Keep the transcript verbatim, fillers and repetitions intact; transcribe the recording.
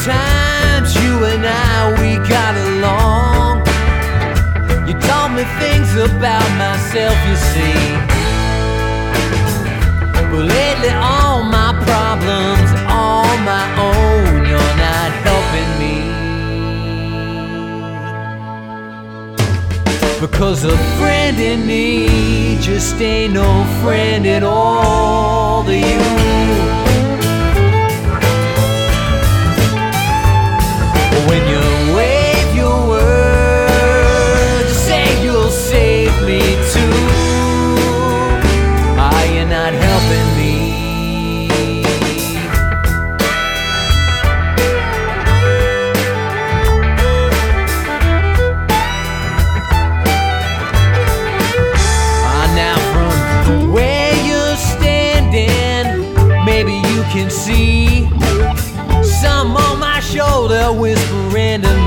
times you and I, we got along. You taught me things about myself, you see. But lately all my problems are all my own. You're not helping me. Because a friend in need just ain't no friend at all to you. When you wave your words, say you'll save me too. Are you not helping me? Ah, now from where you're standing, maybe you can see some on my shoulder whispering to